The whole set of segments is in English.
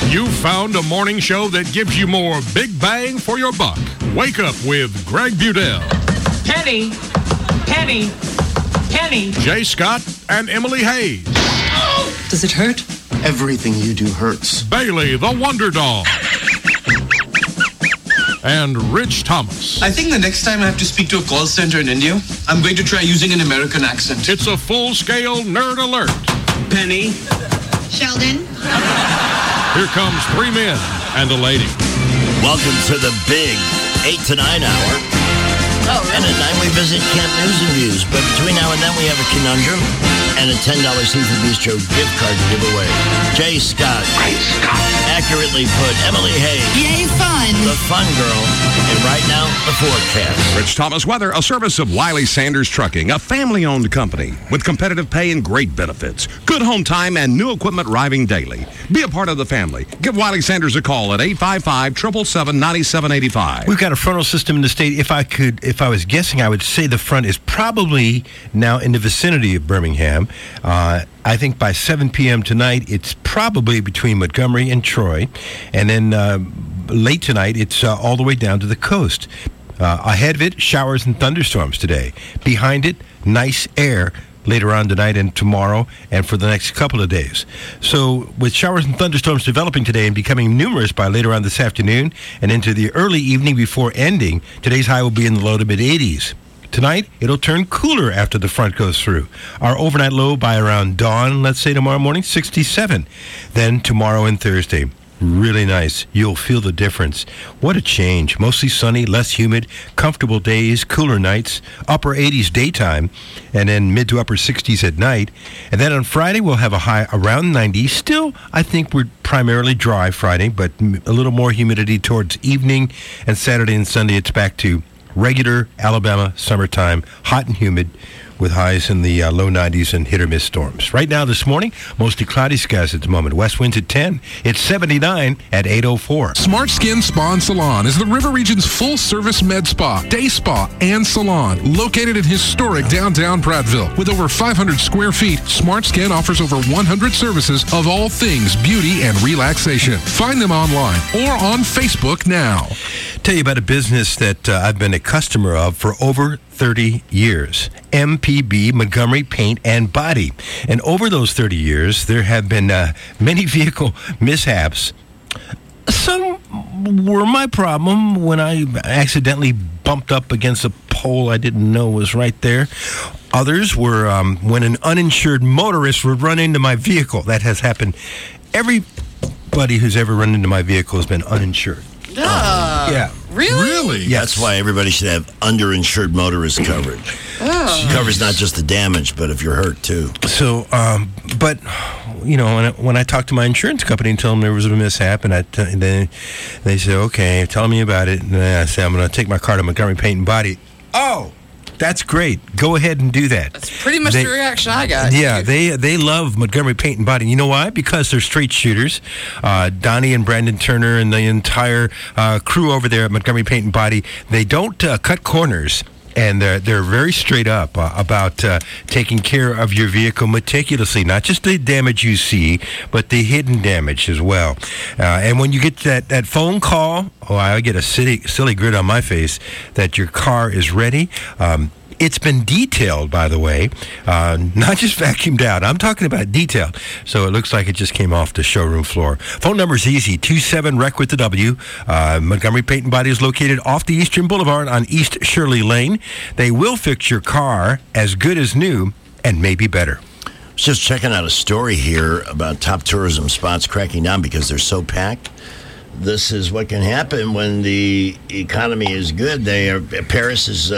You found a morning show that gives you more big bang for your buck. Wake up with Greg Budell. Penny. Jay Scott and Emily Hayes. Does it hurt? Everything you do hurts. Bailey, the Wonder Dog. And Rich Thomas. I think the next time I have to speak to a call center in India, I'm going to try using an American accent. It's a full-scale nerd alert. Penny. Sheldon. Here comes 3 men and a lady. Welcome to the big 8 to 9 hour. Oh, really? And at 9 we visit Camp News and Views. But between now and then we have a conundrum and a $10 Seafood Bistro gift card to give away. Jay Scott. Accurately put, Emily Hayes. Yay, fun. The fun girl. And right now, the forecast. Rich Thomas Weather, a service of Wiley Sanders Trucking, a family-owned company with competitive pay and great benefits. Good home time and new equipment arriving daily. Be a part of the family. Give Wiley Sanders a call at 855-777-9785. We've got a frontal system in the state. If I was guessing, I would say the front is probably now in the vicinity of Birmingham. I think by 7 p.m. tonight, it's probably between Montgomery and Troy. And then late tonight, it's all the way down to the coast. Ahead of it, showers and thunderstorms today. Behind it, nice air later on tonight and tomorrow and for the next couple of days. So with showers and thunderstorms developing today and becoming numerous by later on this afternoon and into the early evening before ending, today's high will be in the low to mid-80s. Tonight, it'll turn cooler after the front goes through. Our overnight low by around dawn, let's say tomorrow morning, 67. Then tomorrow and Thursday, really nice. You'll feel the difference. What a change. Mostly sunny, less humid, comfortable days, cooler nights, upper 80s daytime, and then mid to upper 60s at night. And then on Friday, we'll have a high around 90. Still, I think we're primarily dry Friday, but a little more humidity towards evening. And Saturday and Sunday, it's back to regular Alabama summertime, hot and humid, with highs in the low 90s and hit-or-miss storms. Right now this morning, mostly cloudy skies at the moment. West winds at 10. It's 79 at 8:04. Smart Skin Spa and Salon is the River Region's full-service med spa, day spa, and salon. Located in historic downtown Prattville. With over 500 square feet, Smart Skin offers over 100 services of all things beauty and relaxation. Find them online or on Facebook now. Tell you about a business that I've been a customer of for over 30 years. MPB, Montgomery Paint and Body. And over those 30 years, there have been many vehicle mishaps. Some were my problem when I accidentally bumped up against a pole I didn't know was right there. Others were when an uninsured motorist would run into my vehicle. That has happened. Everybody who's ever run into my vehicle has been uninsured. Yeah. Really? Yes. That's why everybody should have underinsured motorist coverage. It covers not just the damage, but if you're hurt, too. So, but, you know, when I talked to my insurance company and told them there was a mishap, and they said, okay, tell me about it. And I said, I'm going to take my car to Montgomery Paint and Body. Oh, that's great. Go ahead and do that. That's pretty much the reaction I got. Yeah, they love Montgomery Paint and Body. You know why? Because they're straight shooters. Donnie and Brandon Turner and the entire crew over there at Montgomery Paint and Body, they don't cut corners. And they're very straight up about taking care of your vehicle meticulously, not just the damage you see, but the hidden damage as well. And when you get that phone call, I get a silly grin on my face that your car is ready. It's been detailed, by the way, not just vacuumed out. I'm talking about detailed. So it looks like it just came off the showroom floor. Phone number is easy, 27-REC with the W. Montgomery Paint and Body is located off the Eastern Boulevard on East Shirley Lane. They will fix your car as good as new and maybe better. Just checking out a story here about top tourism spots cracking down because they're so packed. This is what can happen when the economy is good. Paris is...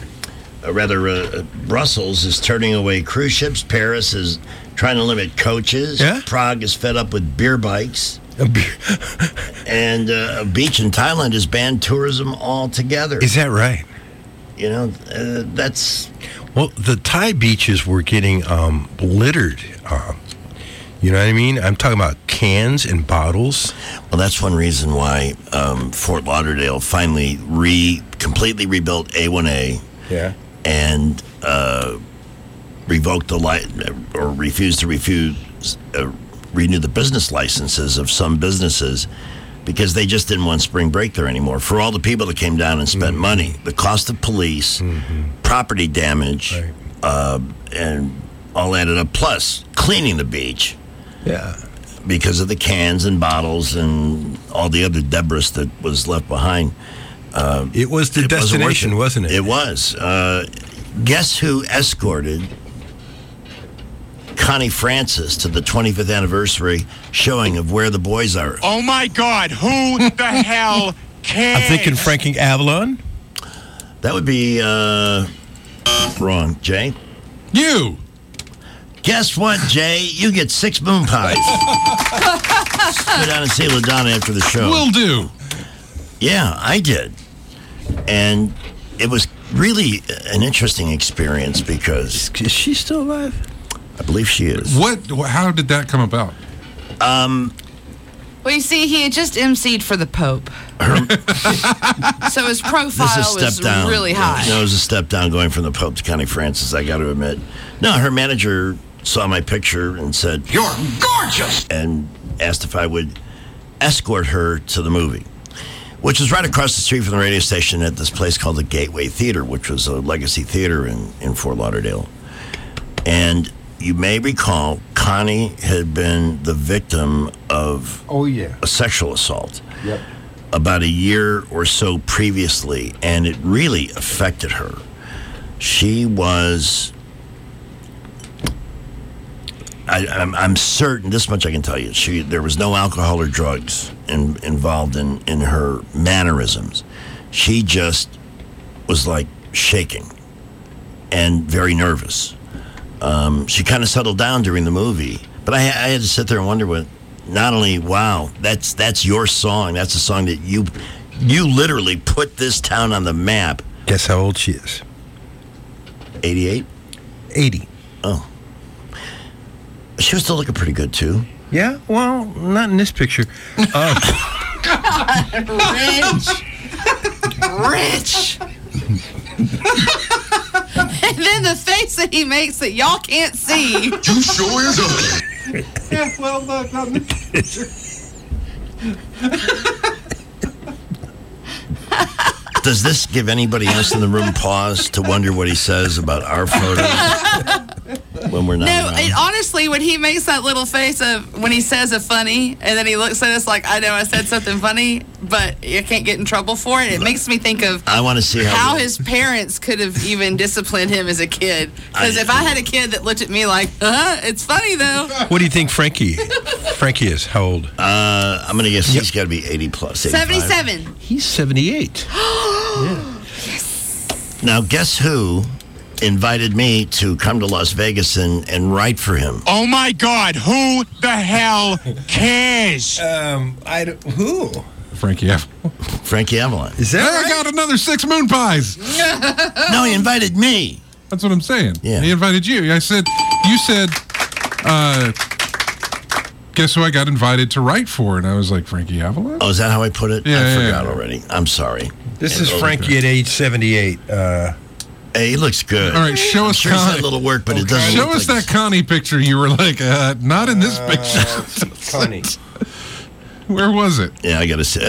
Brussels is turning away cruise ships. Paris is trying to limit coaches. Yeah? Prague is fed up with beer bikes. And a beach in Thailand has banned tourism altogether. Is that right? You know, that's... Well, the Thai beaches were getting littered. You know what I mean? I'm talking about cans and bottles. Well, that's one reason why Fort Lauderdale finally completely rebuilt A1A. Yeah. And revoked the refused to renew the business licenses of some businesses because they just didn't want spring break there anymore. For all the people that came down and spent money, the cost of police, property damage, and all added up, plus cleaning the beach. Yeah. Because of the cans and bottles and all the other debris that was left behind. It was the destination, wasn't it? It was. Guess who escorted Connie Francis to the 25th anniversary showing of Where the Boys Are? Oh, my God. Who the hell cares? I'm thinking Frankie Avalon. That would be wrong. Jay? You. Guess what, Jay? You get 6 moon pies. Go down and see LaDonna after the show. Will do. Yeah, I did. And it was really an interesting experience because... Is she still alive? I believe she is. How did that come about? Well, you see, he had just emceed for the Pope. So his profile was really high. It was a step down going from the Pope to Connie Francis, I got to admit. No, her manager saw my picture and said, "You're gorgeous," and asked if I would escort her to the movie, which was right across the street from the radio station at this place called the Gateway Theater, which was a legacy theater in Fort Lauderdale. And you may recall, Connie had been the victim of a sexual assault about a year or so previously, and it really affected her. She was... I'm certain, this much I can tell you, there was no alcohol or drugs involved in her mannerisms. She just was like shaking and very nervous. She kind of settled down during the movie, but I had to sit there and wonder not only, wow, that's your song, that's a song that you literally put this town on the map. Guess how old she is? 88? 80. Oh. She was still looking pretty good, too. Yeah? Well, not in this picture. God, Rich. And then the face that he makes that y'all can't see. You sure is ugly. Yeah, well, look, not in the picture. Does this give anybody else in the room pause to wonder what he says about our photos when we're not around? Honestly, when he makes that little face of when he says a funny, and then he looks at us like, I know I said something funny, but you can't get in trouble for it. It makes me think of I want to see how his parents could have even disciplined him as a kid. Because if I had a kid that looked at me like, it's funny though. What do you think Frankie is? How old? I'm going to guess he's got to be 80 plus. 77. He's 78. Yes. Now, guess who invited me to come to Las Vegas and write for him? Oh, my God. Who the hell cares? Who? Frankie Avalon. Frankie Avalon. Is that I got another 6 moon pies. No, he invited me. That's what I'm saying. Yeah. He invited you. You said, guess who I got invited to write for? And I was like, Frankie Avalon? Oh, is that how I put it? Yeah, I forgot already. I'm sorry. This is Frankie at age 78. Hey, he looks good. All right, show us sure he's Connie. had a little work, but it doesn't Show look us like that Connie picture. You were like, not in this picture. Connie. Where was it? Yeah, I got to say.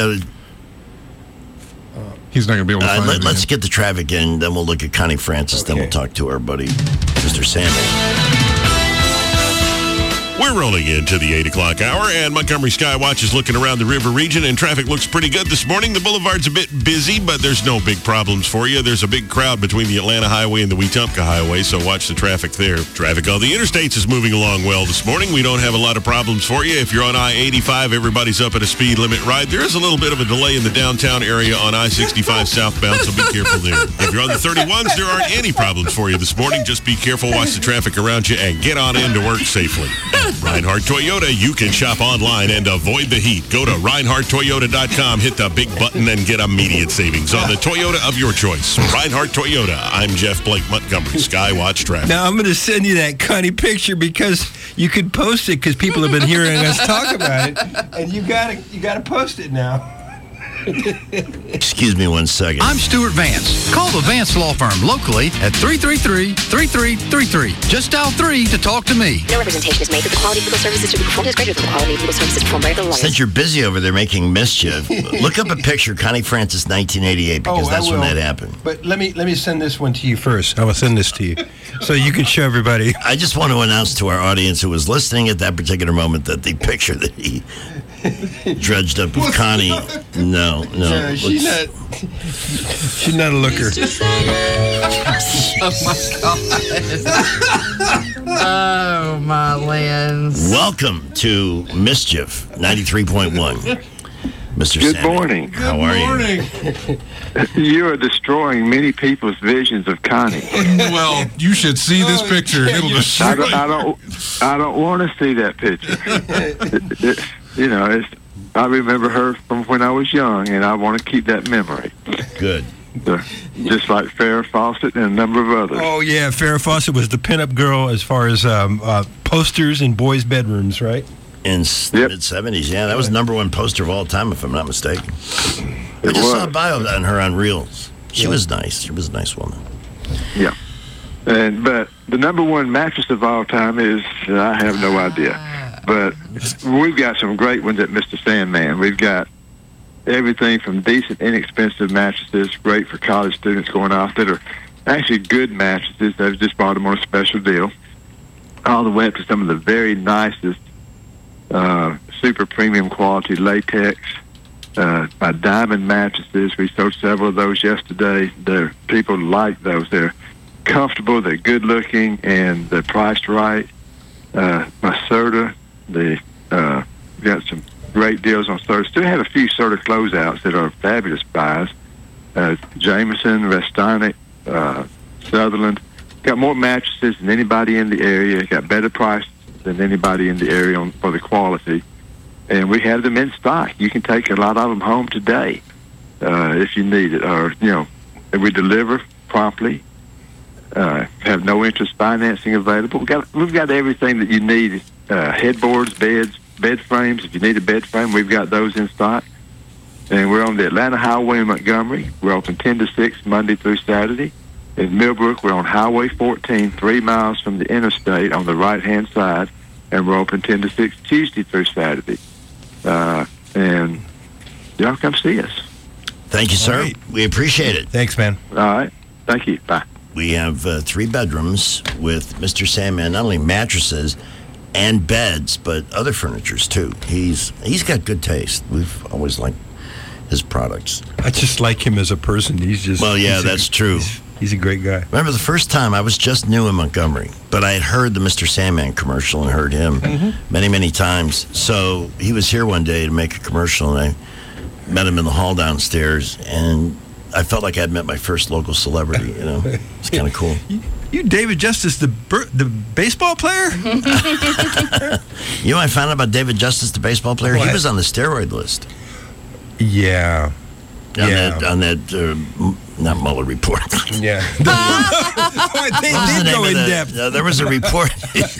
He's not going to be able to find it. Let's get the traffic in, then we'll look at Connie Francis, then we'll talk to our buddy, Mr. Sammy. We're rolling into the 8 o'clock hour, and Montgomery Skywatch is looking around the river region, and traffic looks pretty good this morning. The boulevard's a bit busy, but there's no big problems for you. There's a big crowd between the Atlanta Highway and the Wetumpka Highway, so watch the traffic there. Traffic on the interstates is moving along well this morning. We don't have a lot of problems for you. If you're on I-85, everybody's up at a speed limit ride. There is a little bit of a delay in the downtown area on I-65 southbound, so be careful there. If you're on the 31s, there aren't any problems for you this morning. Just be careful, watch the traffic around you, and get on into work safely. Reinhardt Toyota, you can shop online and avoid the heat. Go to ReinhardtToyota.com, hit the big button, and get immediate savings on the Toyota of your choice. Reinhardt Toyota. I'm Jeff Blake Montgomery, Skywatch Traffic. Now, I'm going to send you that Connie picture because you could post it because people have been hearing us talk about it, and you got to post it now. Excuse me 1 second. I'm Stuart Vance. Call the Vance Law Firm locally at 333-3333. Just dial 3 to talk to me. No representation is made that the quality of legal services to be performed is greater than the quality of legal services performed by the lawyers. Since you're busy over there making mischief, look up a picture, Connie Francis, 1988, because that's when that happened. But let me send this one to you first. I will send this to you so you can show everybody. I just want to announce to our audience who was listening at that particular moment that the picture that he dredged up of Connie, no. She's not a looker. Oh, my God. Oh, my lands. Welcome to Mischief 93.1. Mr. Good Sammy, morning. How are you? You are destroying many people's visions of Connie. Well, you should see this picture. It'll destroy. I don't want to see that picture. I remember her from when I was young, and I want to keep that memory. Good. Just like Farrah Fawcett and a number of others. Oh, yeah. Farrah Fawcett was the pinup girl as far as posters in boys' bedrooms, right? In mid-70s, yeah. That was the #1 poster of all time, if I'm not mistaken. I just saw a bio on her on Reels. She was nice. She was a nice woman. Yeah. But the #1 mattress of all time is, I have no idea. But we've got some great ones at Mr. Sandman. We've got everything from decent, inexpensive mattresses, great for college students going off, that are actually good mattresses. They've just bought them on a special deal, all the way up to some of the very nicest super premium quality latex by Diamond mattresses. We sold several of those yesterday. People like those. They're comfortable, they're good looking, and they're priced right. By Serta, they got some great deals on Serta. Still have a few Serta closeouts that are fabulous buys. Jameson, Restonic, Sutherland. Got more mattresses than anybody in the area. Got better prices than anybody in the area for the quality. And we have them in stock. You can take a lot of them home today if you need it. Or, and we deliver promptly. Have no interest financing available. We've got everything that you need. Headboards, beds, bed frames. If you need a bed frame, we've got those in stock. And we're on the Atlanta Highway in Montgomery. We're open 10 to 6 Monday through Saturday. In Millbrook, we're on Highway 14, 3 miles from the interstate on the right-hand side. And we're open 10 to 6 Tuesday through Saturday. And y'all come see us. Thank you, sir. Right. We appreciate it. Thanks, man. All right. Thank you. Bye. We have 3 bedrooms with Mr. Sandman, not only mattresses and beds, but other furnitures, too. He's got good taste. We've always liked his products. I just like him as a person. That's true. He's a great guy. Remember the first time I was just new in Montgomery, but I had heard the Mr. Sandman commercial and heard him many, many times. So he was here one day to make a commercial, and I met him in the hall downstairs, and I felt like I'd met my first local celebrity. It's kind of cool. You David Justice, the baseball player? You know, I found out about David Justice, the baseball player. What? He was on the steroid list. Yeah. On that not Mueller report. Yeah. They did go in depth. There was a report.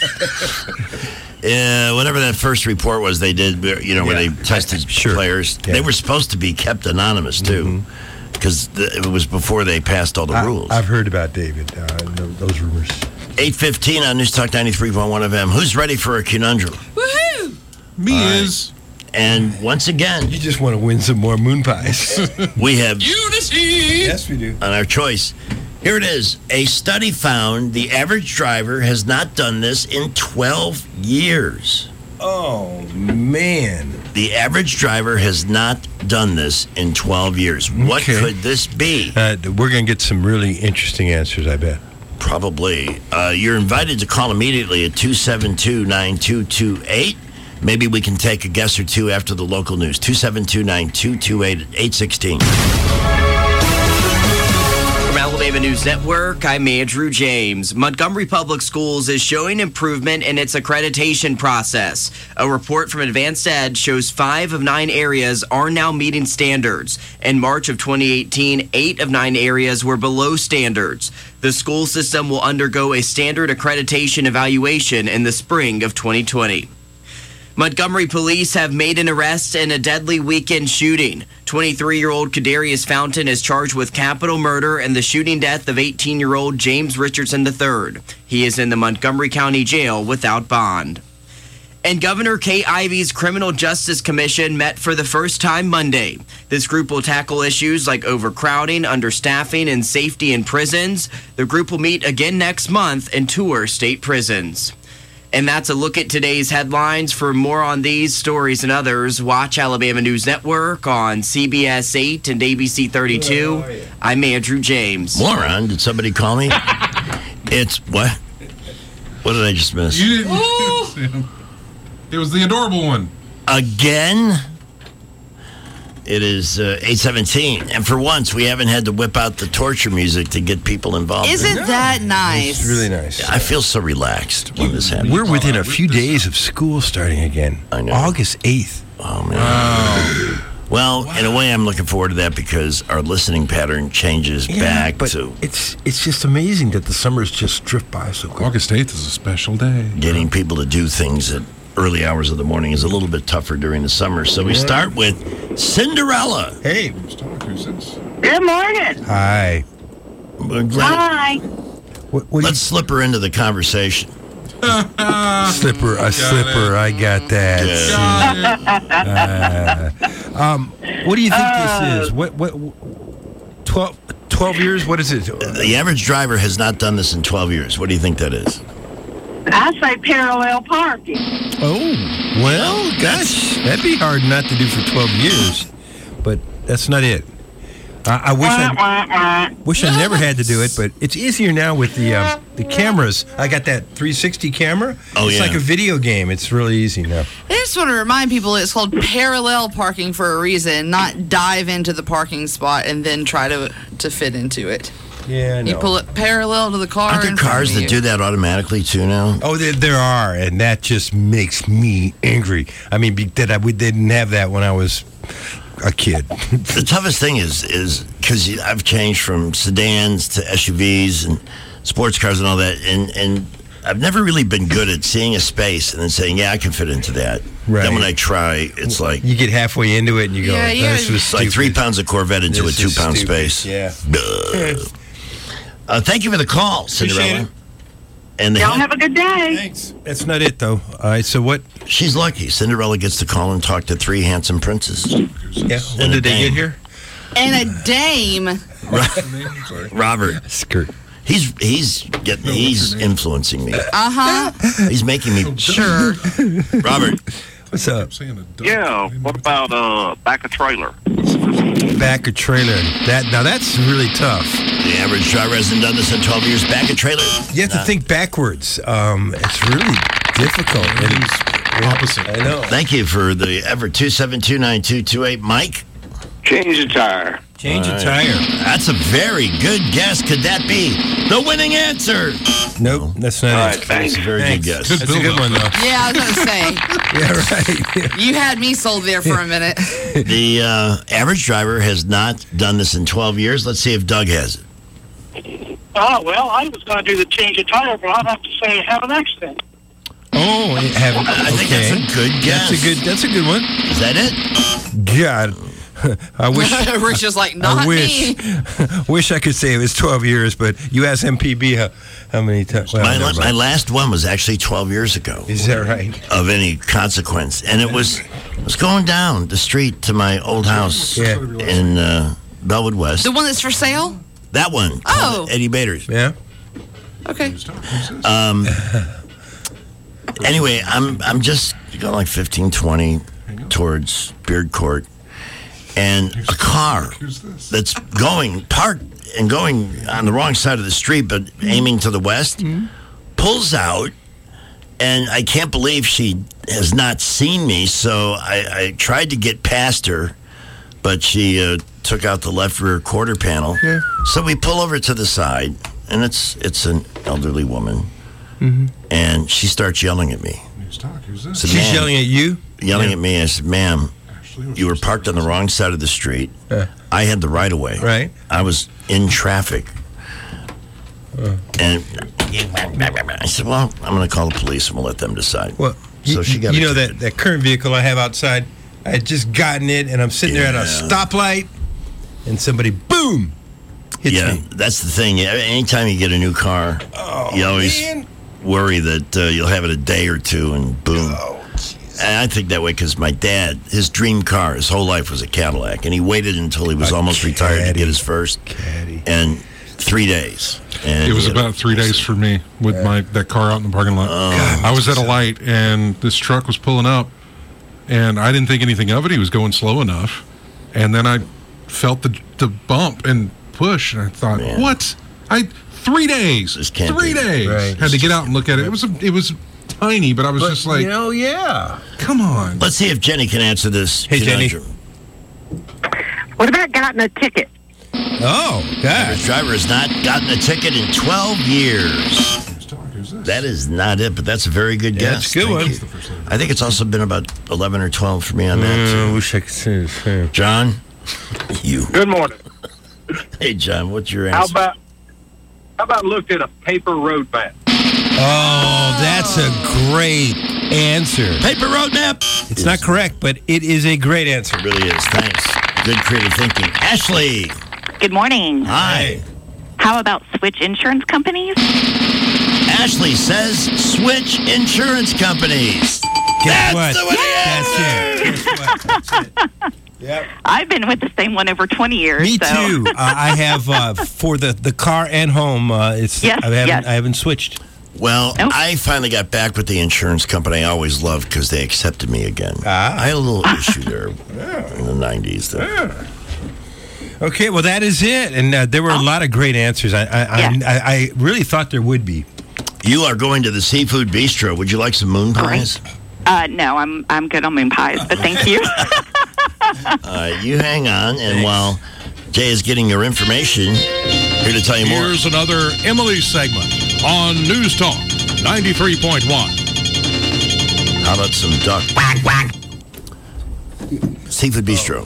Whatever that first report was, they did. Where they tested players. Yeah. They were supposed to be kept anonymous too, because it was before they passed all the rules. I've heard about David. Those rumors. 8:15 on News Talk 93.1 FM. Who's ready for a conundrum? Woohoo! Me is. And once again, you just want to win some more moon pies. We have Unity. Yes, we do. On our choice. Here it is. A study found the average driver has not done this in 12 years. Oh, man. The average driver has not done this in 12 years. What could this be? We're going to get some really interesting answers, I bet. Probably. You're invited to call immediately at 272-9228. Maybe we can take a guess or two after the local news. 272-9228 at 816. From Alabama News Network, I'm Andrew James. Montgomery Public Schools is showing improvement in its accreditation process. A report from Advanced Ed shows 5 of 9 areas are now meeting standards. In March of 2018, 8 of 9 areas were below standards. The school system will undergo a standard accreditation evaluation in the spring of 2020. Montgomery police have made an arrest in a deadly weekend shooting. 23-year-old Kadarius Fountain is charged with capital murder and the shooting death of 18-year-old James Richardson III. He is in the Montgomery County Jail without bond. And Governor Kay Ivey's Criminal Justice Commission met for the first time Monday. This group will tackle issues like overcrowding, understaffing, and safety in prisons. The group will meet again next month and tour state prisons. And that's a look at today's headlines. For more on these stories and others, watch Alabama News Network on CBS 8 and ABC 32. I'm Andrew James. Moron, did somebody call me? It's what? What did I just miss? You didn't. It was the adorable one. Again? It is 8:17, and for once, we haven't had to whip out the torture music to get people involved. Isn't that nice? It's really nice. I feel so relaxed when this happens. We're within a few days of school starting again. I know. August 8th. Oh, man. Well, in a way, I'm looking forward to that because our listening pattern changes back but to it's just amazing that the summers just drift by so quick. August 8th is a special day. getting people to do things at early hours of the morning is a little bit tougher during the summer. So we start with Cinderella. Hey. Good morning. Hi. Hi. Let's slip her into the conversation. Slipper, I got that. What do you think this is? What 12 years? What is it? The average driver has not done this in 12 years. What do you think that is? I say parallel parking. Oh, well, gosh, that'd be hard not to do for 12 years, but that's not it. I wish I never had to do it, but it's easier now with the cameras. I got that 360 camera. It's like a video game. It's really easy now. I just want to remind people it's called parallel parking for a reason, not dive into the parking spot and then try to fit into it. Yeah, I know. You pull it parallel to the car. Aren't there cars that do that automatically too now? Oh, there are, and that just makes me angry. I mean, we didn't have that when I was a kid. The toughest thing is because I've changed from sedans to SUVs and sports cars and all that, and I've never really been good at seeing a space and then saying, yeah, I can fit into that. Right. Then when I try, it's like... You get halfway into it and you go, this was like 3 pounds of Corvette into a 2 pound space. Yeah. Thank you for the call, Cinderella. And Y'all have a good day. Thanks. That's not it, though. All right, so what? She's lucky. Cinderella gets to call and talk to 3 handsome princes. Yeah. When did they get here? And a dame. Robert. Skirt. He's influencing me. He's making me sure. Robert, what's up? Yeah. What about back a trailer? Back a trailer. That's really tough. The average driver hasn't done this in 12 years. Back a trailer. You have to think backwards. It's really difficult. Opposite. I know. Thank you for the effort. 2729228. Mike? Change the tire. Change a tire. That's a very good guess. Could that be the winning answer? Nope, that's not it. That's a very good guess. That's a good one, though. Yeah, I was going to say. Yeah, right. You had me sold there for a minute. The average driver has not done this in 12 years. Let's see if Doug has it. Oh, well, I was going to do the change of tire, but I'll have to say have an accident. Oh, I think that's a good guess. That's a good one. Is that it? God. I wish. Rich is like, not me. Wish I could say it was 12 years, but you asked MPB how many times. Well, my last one was actually 12 years ago. Is that right? Of any consequence, and it was going down the street to my old house in Bellwood West. The one that's for sale? That one. Oh, Eddie Bader's. Yeah. Okay. Anyway, I'm just going like 15, 20 towards Beard Court. And a car that's parked and going on the wrong side of the street, but aiming to the west, pulls out. And I can't believe she has not seen me. So I tried to get past her, but she took out the left rear quarter panel. Yeah. So we pull over to the side, and it's an elderly woman. Mm-hmm. And she starts yelling at me. So, she's yelling at you? Yelling at me. I said, ma'am, you were parked on the wrong side of the street. I had the right of way. Right. I was in traffic. And I said, well, I'm going to call the police and we'll let them decide. Well, So she got that current vehicle I have outside, I had just gotten it, and I'm sitting there at a stoplight, and somebody, boom, hits me. That's the thing. Anytime you get a new car, you always worry that you'll have it a day or two, and boom. And I think that way because my dad, his dream car, his whole life was a Cadillac, and he waited until he was almost retired to get his first. And 3 days. And it was about 3 days for me with that car out in the parking lot. I was at a light, and this truck was pulling up, and I didn't think anything of it. He was going slow enough, and then I felt the bump and push, and I thought, what? 3 days. 3 days. Right. Had to get out and look at it. It was tiny, but I was just like, come on. Let's see if Jenny can answer this. Hey, Jenny. What about gotten a ticket? Oh, God. The driver has not gotten a ticket in 12 years. That is not it, but that's a very good guess. That's a good one. I think it's also been about 11 or 12 for me on that, too. I wish I could say the same. John? You. Good morning. Hey, John, what's your answer? How about looked at a paper road map? Oh, that's a great answer. Paper road map. It's not correct, but it is a great answer. It really is. Thanks. Good creative thinking. Ashley. Good morning. Hi. How about switch insurance companies? Ashley says switch insurance companies. Guess what? That's it. Yep. I've been with the same one over 20 years. Me too. I have for the car and home. I haven't switched. Well, I finally got back with the insurance company I always loved because they accepted me again. I had a little issue there in the 90s. Okay, well, that is it. And there were a lot of great answers. I really thought there would be. You are going to the Seafood Bistro. Would you like some moon pies? No, I'm good on moon pies, but thank you. You hang on, and while Jay is getting your information, here to tell you more. Here's another Emily segment on News Talk 93.1. How about some duck? Quack, quack. Seafood Bistro.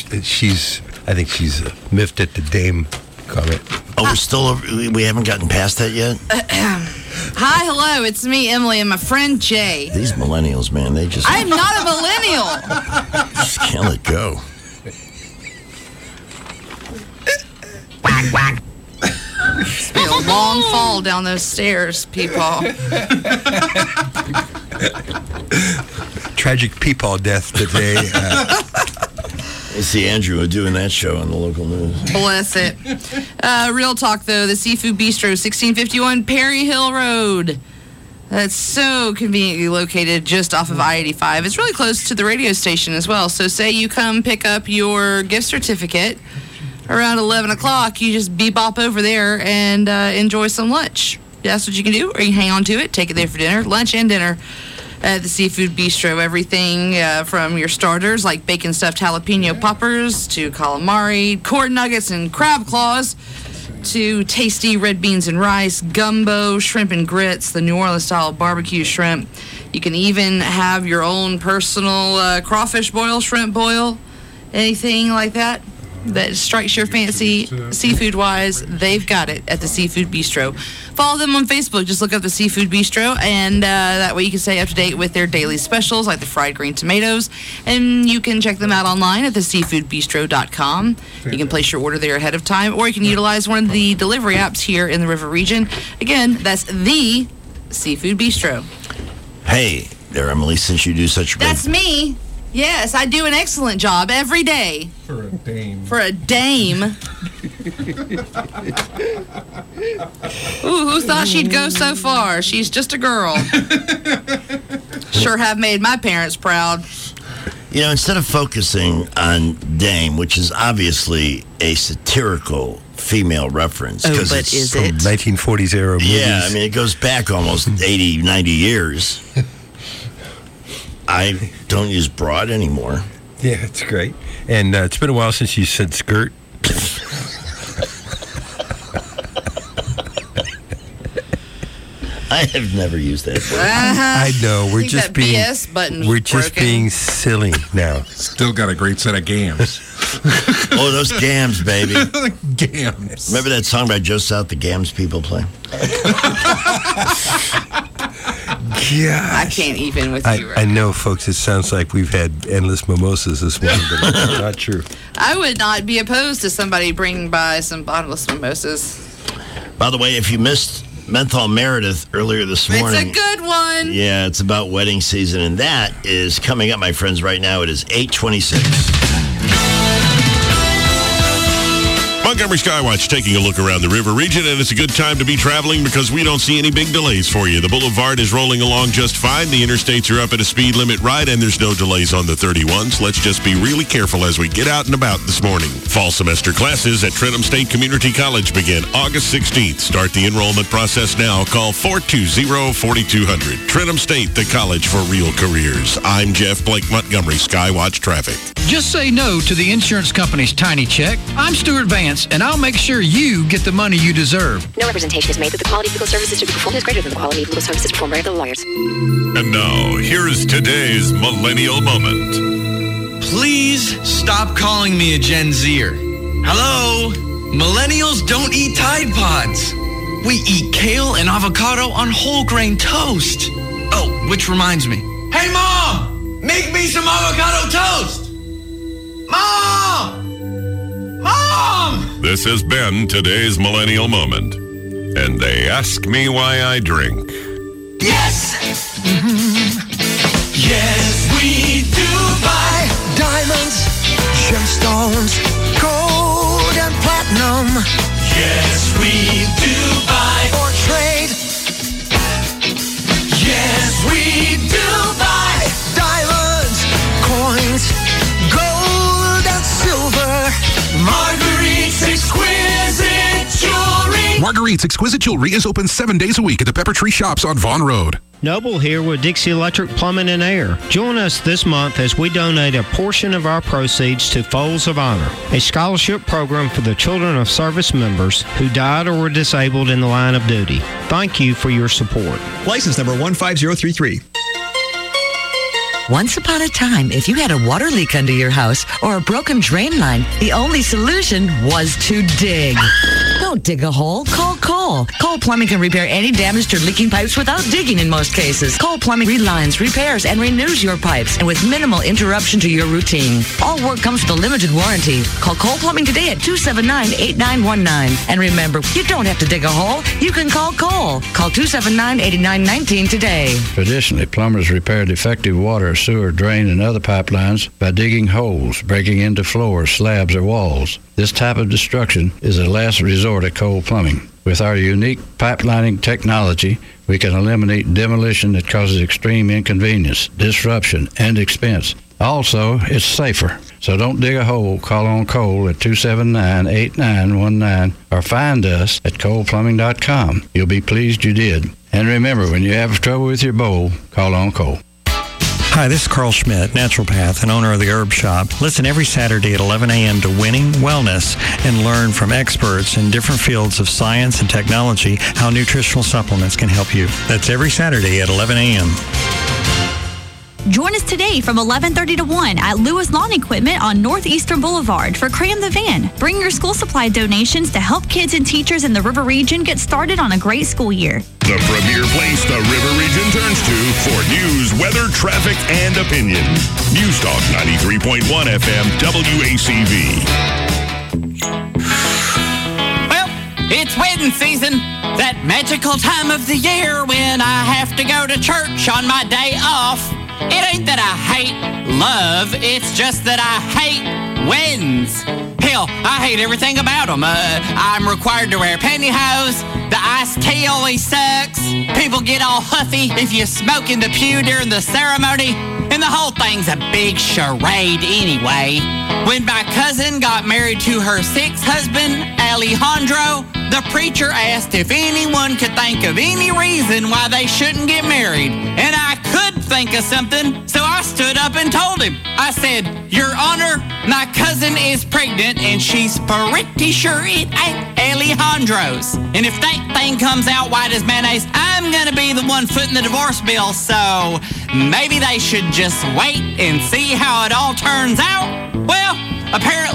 I think she's miffed at the Dame comment. Oh, we haven't gotten past that yet? Hi, hello, it's me, Emily, and my friend Jay. These millennials, man, they just... I'm not a millennial. Just can't let go. Quack, quack. It's been a long fall down those stairs, people. Tragic peepaw death today. I see Andrew doing that show on the local news. Bless it. Real talk, though. The Seafood Bistro, 1651 Perry Hill Road. That's so conveniently located just off of I-85. It's really close to the radio station as well. So say you come pick up your gift certificate around 11 o'clock, you just bebop over there and enjoy some lunch. That's what you can do, or you can hang on to it, take it there for dinner, lunch and dinner. At the Seafood Bistro, everything from your starters like bacon stuffed jalapeno poppers to calamari, corn nuggets and crab claws, to tasty red beans and rice, gumbo, shrimp and grits, the New Orleans style barbecue shrimp. You can even have your own personal crawfish boil, shrimp boil, anything like that that strikes your fancy seafood-wise. They've got it at the Seafood Bistro. Follow them on Facebook. Just look up the Seafood Bistro, and that way you can stay up to date with their daily specials like the fried green tomatoes, and you can check them out online at theseafoodbistro.com. You can place your order there ahead of time, or you can utilize one of the delivery apps here in the River Region. Again, that's the Seafood Bistro. Hey there, Emily, since you do such a That's me. Yes, I do an excellent job every day. For a dame. For a dame. Ooh, who thought she'd go so far? She's just a girl. Sure have made my parents proud. You know, instead of focusing on Dame, which is obviously a satirical female reference. Oh, but it's is from it? 1940s era movies. Yeah, I mean, it goes back almost 80, 90 years. I don't use broad anymore. Yeah, it's great. And it's been a while since you said skirt. I have never used that word. I know. We're just being BS button's we're just broken. being silly now. Still got a great set of gams. Oh, those gams, baby. Gams. Remember that song by Joe South, the Gams people play? gosh. I can't even with you. I know, folks, it sounds like we've had endless mimosas this morning, but it's not true. I would not be opposed to somebody bringing by some bottomless mimosas. By the way, if you missed Menthol Meredith earlier this morning. It's a good one. Yeah, it's about wedding season, and that is coming up, my friends, right now. It is 8:26. Montgomery Skywatch taking a look around the river region, and it's a good time to be traveling because we don't see any big delays for you. The boulevard is rolling along just fine. The interstates are up at a speed limit right, and there's no delays on the 31s. Let's just be really careful as we get out and about this morning. Fall semester classes at Trenton State Community College begin August 16th. Start the enrollment process now. Call 420-4200. Trenton State, the college for real careers. I'm Jeff Blake, Montgomery Skywatch Traffic. Just say no to the insurance company's tiny check. I'm Stuart Vance, and I'll make sure you get the money you deserve. No representation is made that the quality of legal services to be performed is greater than the quality of legal services performed by other lawyers. And now, here's today's Millennial Moment. Please stop calling me a Gen Zer. Hello? Millennials don't eat Tide Pods. We eat kale and avocado on whole grain toast. Oh, which reminds me. Hey, Mom! Make me some avocado toast! Mom! Mom! This has been today's Millennial Moment. And they ask me why I drink. Yes! Yes, we do buy diamonds, gemstones, gold and platinum. Yes, we do buy or trade. Yes, we do buy diamonds, coins, gold and silver. Marguerite's Exquisite Jewelry. Marguerite's Exquisite Jewelry is open 7 days a week at the Pepper Tree Shops on Vaughn Road. Noble here with Dixie Electric Plumbing and Air. Join us this month as we donate a portion of our proceeds to Foals of Honor, a scholarship program for the children of service members who died or were disabled in the line of duty. Thank you for your support. License number 15033. Once upon a time, if you had a water leak under your house or a broken drain line, the only solution was to dig. Don't dig a hole. Call Cole. Cole Plumbing can repair any damaged or leaking pipes without digging in most cases. Cole Plumbing relines, repairs, and renews your pipes, and with minimal interruption to your routine. All work comes with a limited warranty. Call Cole Plumbing today at 279-8919. And remember, you don't have to dig a hole. You can call Cole. Call 279-8919 today. Traditionally, plumbers repair defective water, sewer, drain, and other pipelines by digging holes, breaking into floors, slabs, or walls. This type of destruction is a last resort at Cole Plumbing. With our unique pipelining technology, we can eliminate demolition that causes extreme inconvenience, disruption, and expense. Also, it's safer. So don't dig a hole. Call on Cole at 279-8919 or find us at coleplumbing.com. You'll be pleased you did. And remember, when you have trouble with your bowl, call on Cole. Hi, this is Carl Schmidt, naturopath and owner of the Herb Shop. Listen every Saturday at 11 a.m. to Winning Wellness and learn from experts in different fields of science and technology how nutritional supplements can help you. That's every Saturday at 11 a.m. Join us today from 11:30 to 1 at Lewis Lawn Equipment on Northeastern Boulevard for Cram the Van. Bring your school supply donations to help kids and teachers in the River Region get started on a great school year. The premier place the River Region turns to for news, weather, traffic, and opinion. News Talk 93.1 FM WACV. Well, it's wedding season. That magical time of the year when I have to go to church on my day off. It ain't that I hate love, it's just that I hate weddings. Hell, I hate everything about them. I'm required to wear pantyhose. The iced tea always sucks. People get all huffy if you smoke in the pew during the ceremony. And the whole thing's a big charade anyway. When my cousin got married to her sixth husband, Alejandro, the preacher asked if anyone could think of any reason why they shouldn't get married. And I could think of something, so I stood up and told him. I said, Your Honor, my cousin is pregnant and she's pretty sure it ain't Alejandro's. And if that thing comes out white as mayonnaise, I'm gonna be the one footing the divorce bill, so maybe they should just wait and see how it all turns out. Well, apparently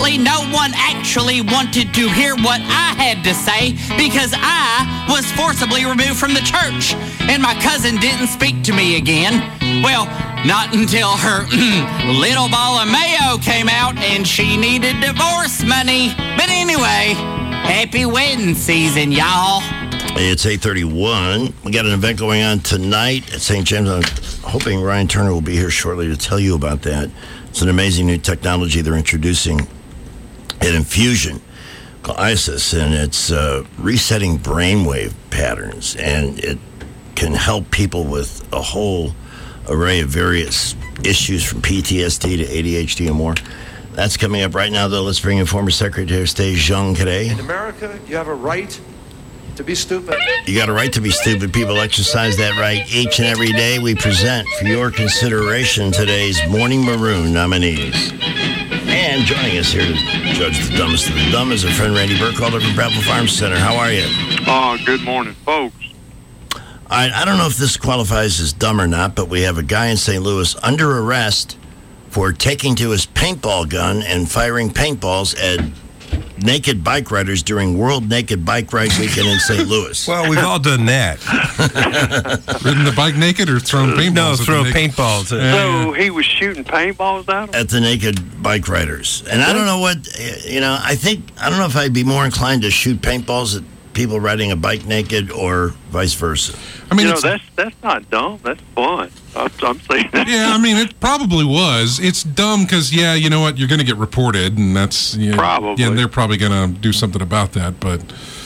apparently no one actually wanted to hear what I had to say because I was forcibly removed from the church, and my cousin didn't speak to me again. Well, not until her little ball of mayo came out and she needed divorce money. But anyway, happy wedding season, y'all. It's 8:31. We got an event going on tonight at St. James. I'm hoping Ryan Turner will be here shortly to tell you about that. It's an amazing new technology they're introducing at Infusion called ISIS, and it's resetting brainwave patterns, and it can help people with a whole array of various issues from PTSD to ADHD and more. That's coming up right now, though. Let's bring in former Secretary of State Jean Cadet. In America, you have a right to be stupid. You got a right to be stupid. People exercise that right each and every day. We present for your consideration today's Morning Maroon nominees. And joining us here to judge the dumbest of the dumb is our friend Randy Burkhalter from Prattville Farm Center. How are you? Oh, good morning, folks. I don't know if this qualifies as dumb or not, but we have a guy in St. Louis under arrest for taking to his paintball gun and firing paintballs at naked bike riders during World Naked Bike Ride Weekend in St. Louis. Well, we've all done that. Ridden the bike naked or thrown paintballs? No, throw paintballs. So he was shooting paintballs at them? At the naked bike riders. And I don't know what, I don't know if I'd be more inclined to shoot paintballs at people riding a bike naked or vice versa. I mean, that's not dumb. That's fun. I'm saying that. Yeah, I mean, it probably was. It's dumb because, you know what? You're going to get reported, and that's... Probably. Yeah, and they're probably going to do something about that, but,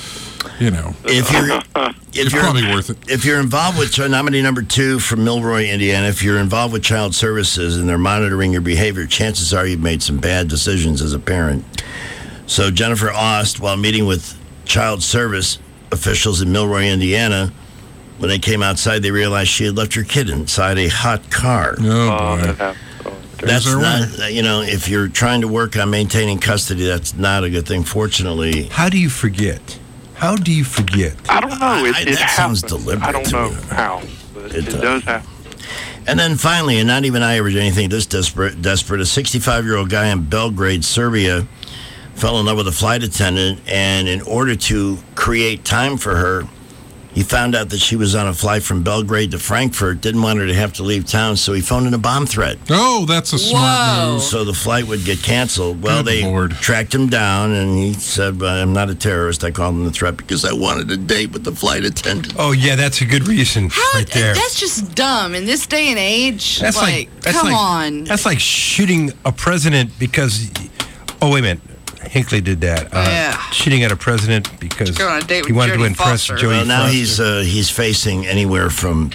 It's probably worth it. If you're involved with nominee number 2 from Milroy, Indiana, if you're involved with Child Services and they're monitoring your behavior, chances are you've made some bad decisions as a parent. So Jennifer Ost, while meeting with Child Service officials in Milroy, Indiana, when they came outside, they realized she had left her kid inside a hot car. Oh, boy. That's not, if you're trying to work on maintaining custody, that's not a good thing, fortunately. How do you forget? I don't know. It sounds happens. deliberate. I don't know how, but it does happen. And then finally, and not even I ever did anything this desperate, a 65-year-old guy in Belgrade, Serbia, fell in love with a flight attendant, and in order to create time for her, he found out that she was on a flight from Belgrade to Frankfurt, didn't want her to have to leave town, so he phoned in a bomb threat. Oh, that's a smart move. So the flight would get canceled. Well, they tracked him down, and he said, I'm not a terrorist. I called him the threat because I wanted a date with the flight attendant. Oh, yeah, that's a good reason right there. That's just dumb. In this day and age, That's come on. That's like shooting a president because... Oh, wait a minute. Hinckley did that. Shooting at a president because Go on a date with he wanted Jodie to impress Foster. Jodie Well, now Foster. he's facing anywhere from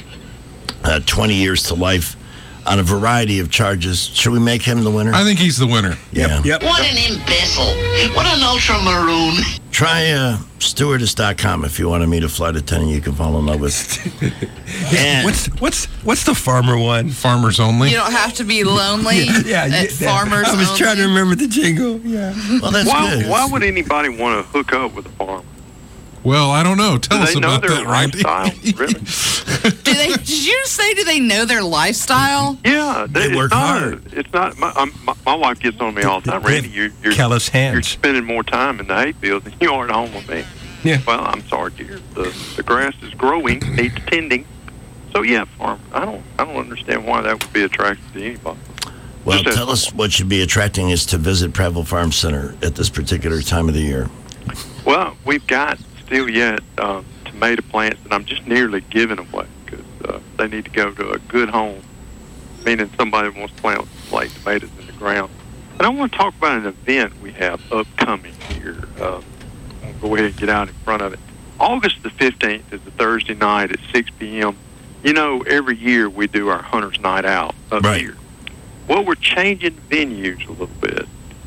20 years to life on a variety of charges. Should we make him the winner? I think he's the winner. Yeah. Yep. What an imbecile. What an ultra-maroon. Try stewardess.com if you want to meet a flight attendant you can fall in love with. And What's the farmer one? Farmers only. You don't have to be lonely at farmers I was only. trying to remember the jingle. Yeah. Well, that's good. Why would anybody want to hook up with a farmer? Well, I don't know. Tell us Do they know about their that, Randy. lifestyle? Really? Did you say do they know their lifestyle? Yeah, They work hard. It's not. My wife gets on me all the time. Randy, you're callous hands. You're spending more time in the hayfield than you are at home with me. Yeah. Well, I'm sorry, dear. The grass is growing, needs tending. So yeah, farm. I don't understand why that would be attractive to anybody. Well, tell us what should be attracting us to visit Prattville Farm Center at this particular time of the year. Well, we've got still yet tomato plants that I'm just nearly giving away because they need to go to a good home, meaning somebody wants to plant tomatoes in the ground. And I want to talk about an event we have upcoming here. I'll go ahead and get out in front of it. August the 15th is a Thursday night at 6 p.m. You know, every year we do our Hunter's Night Out up here. Well, we're changing venues a little bit.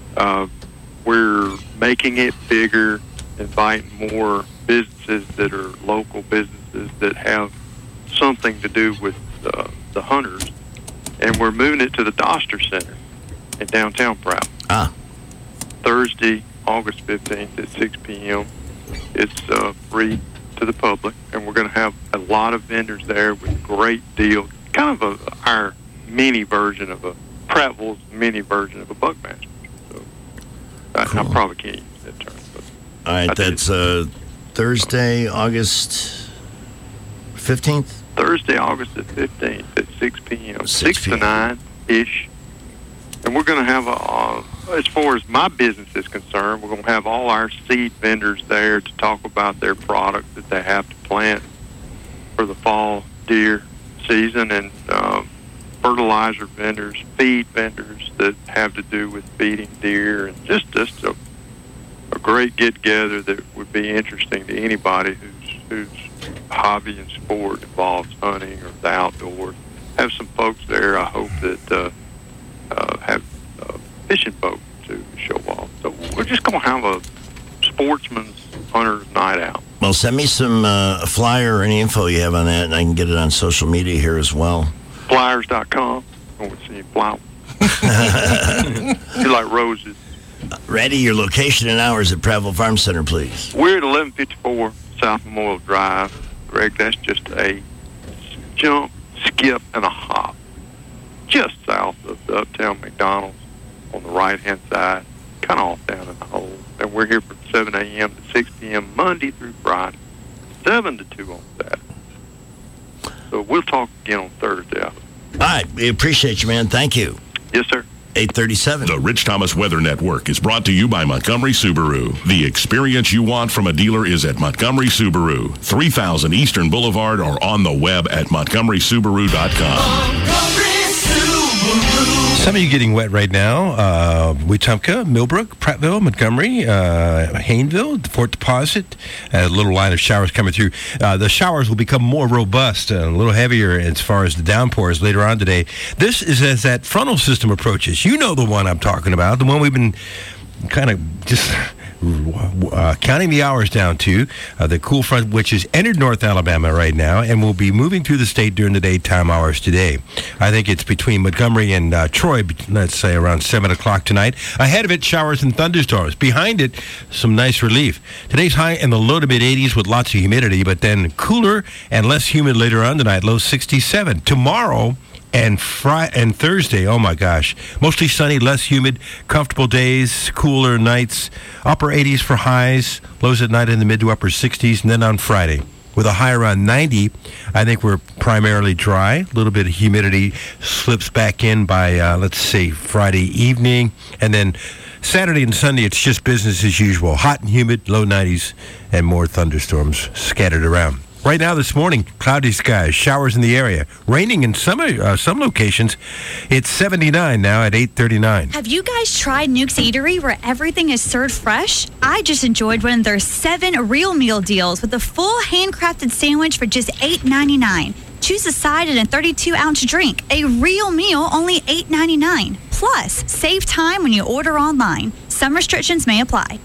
We're making it bigger, inviting more businesses that are local businesses that have something to do with the hunters, and we're moving it to the Doster Center in downtown Prattville. Thursday, August 15th at 6 p.m. It's free to the public, and we're going to have a lot of vendors there with great deals, kind of our mini version of Prattville's mini version of a Buckmaster. So I probably can't use that term. But all right, that's Thursday, August 15th? Thursday, August the 15th at 6 p.m. 6 to 9-ish. And we're going to have, as far as my business is concerned, we're going to have all our seed vendors there to talk about their product that they have to plant for the fall deer season, and fertilizer vendors, feed vendors that have to do with feeding deer, and just a great get-together that would be interesting to anybody whose hobby and sport involves hunting or the outdoors. Have some folks there, I hope, that have a fishing boat to show off. So we're just going to have a sportsman's hunter's night out. Well, send me some flyer or any info you have on that, and I can get it on social media here as well. Flyers.com. I want to see you flower. You like roses. Ready, your location and hours at Prattville Farm Center, please. We're at 1154 South Memorial Drive. Greg, that's just a jump, skip, and a hop. Just south of the Uptown McDonald's on the right-hand side, kind of off down in the hole. And we're here from 7 a.m. to 6 p.m. Monday through Friday, 7 to 2 on Saturday. So we'll talk again on Thursday. All right. We appreciate you, man. Thank you. Yes, sir. 837. The Rich Thomas Weather Network is brought to you by Montgomery Subaru. The experience you want from a dealer is at Montgomery Subaru, 3000 Eastern Boulevard, or on the web at montgomerysubaru.com. Some of you getting wet right now. Wetumpka, Millbrook, Prattville, Montgomery, Hayneville, Fort Deposit. A little line of showers coming through. The showers will become more robust and a little heavier as far as the downpours later on today. This is as that frontal system approaches. You know the one I'm talking about, the one we've been kind of just counting the hours down to. The cool front, which has entered North Alabama right now and will be moving through the state during the daytime hours today. I think it's between Montgomery and Troy, let's say around 7 o'clock tonight. Ahead of it, showers and thunderstorms. Behind it, some nice relief. Today's high in the low to mid-80s with lots of humidity, but then cooler and less humid later on tonight, low 67. Tomorrow and Thursday, oh my gosh, mostly sunny, less humid, comfortable days, cooler nights, upper 80s for highs, lows at night in the mid to upper 60s, and then on Friday, with a high around 90, I think we're primarily dry. A little bit of humidity slips back in by, let's say, Friday evening, and then Saturday and Sunday, it's just business as usual. Hot and humid, low 90s, and more thunderstorms scattered around. Right now this morning, cloudy skies, showers in the area, raining in some locations. It's 79 now at 8:39. Have you guys tried Nuke's Eatery where everything is served fresh? I just enjoyed one of their 7 real meal deals with a full handcrafted sandwich for just $8.99. Choose a side and a 32-ounce drink. A real meal, only $8.99. Plus, save time when you order online. Some restrictions may apply.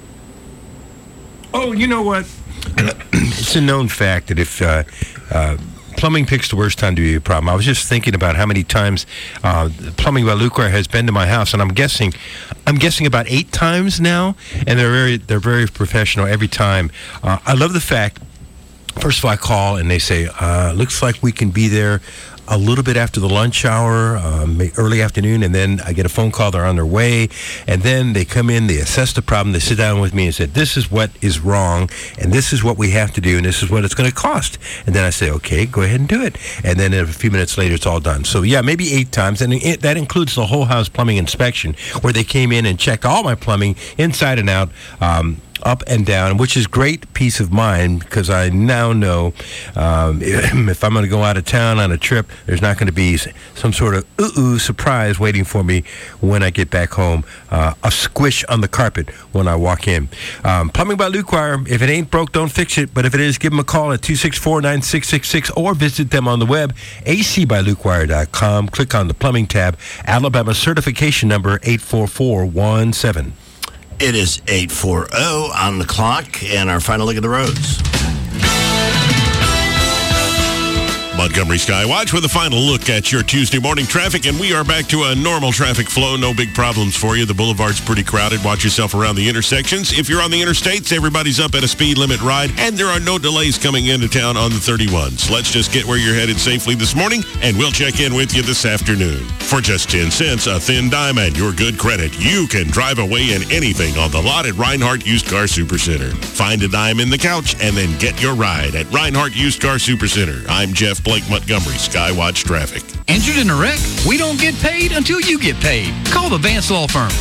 Oh, you know what? It's a known fact that if plumbing picks the worst time to be a problem. I was just thinking about how many times Plumbing by Luckwire has been to my house, and I'm guessing about 8 times now, and they're very professional every time. I love the fact. First of all, I call and they say, looks like we can be there a little bit after the lunch hour, early afternoon, and then I get a phone call, they're on their way, and then they come in, they assess the problem, they sit down with me and say, this is what is wrong, and this is what we have to do, and this is what it's going to cost. And then I say, okay, go ahead and do it. And then a few minutes later, it's all done. So yeah, maybe 8 times, and that includes the whole house plumbing inspection, where they came in and checked all my plumbing inside and out, up and down, which is great peace of mind because I now know if I'm going to go out of town on a trip, there's not going to be some sort of surprise waiting for me when I get back home. A squish on the carpet when I walk in. Plumbing by Luckwire. If it ain't broke, don't fix it. But if it is, give them a call at 264-9666 or visit them on the web, acbylukwire.com. Click on the plumbing tab. Alabama certification number 84417. It is 8:40 on the clock, and our final look at the roads. Montgomery Skywatch with a final look at your Tuesday morning traffic, and we are back to a normal traffic flow. No big problems for you. The boulevard's pretty crowded. Watch yourself around the intersections. If you're on the interstates, everybody's up at a speed limit ride, and there are no delays coming into town on the 31s. Let's just get where you're headed safely this morning, and we'll check in with you this afternoon. For just 10 cents, a thin dime, and your good credit, you can drive away in anything on the lot at Reinhardt Used Car Supercenter. Find a dime in the couch, and then get your ride at Reinhardt Used Car Supercenter. I'm Jeff Blake Montgomery, Skywatch Traffic. Injured in a wreck? We don't get paid until you get paid. Call the Vance Law Firm,